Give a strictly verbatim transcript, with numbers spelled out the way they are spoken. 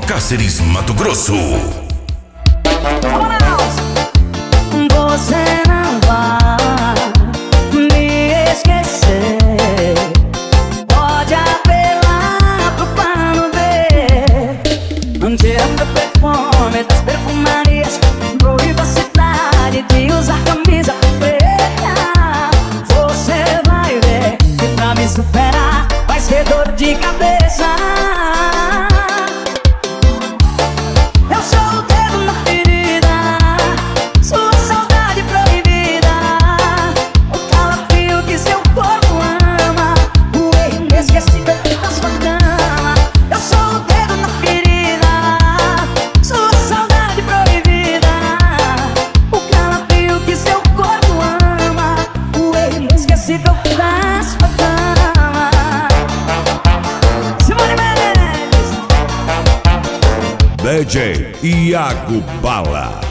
Cáceres, Mato Grosso. Você não vai me esquecer. Pode apelar pro plano B. Não tira o perfume das perfumarias. Proíba a cidade de usar camisa preta. Você vai ver que pra me superar vai ser dor de cabeça. D J Iago Bala.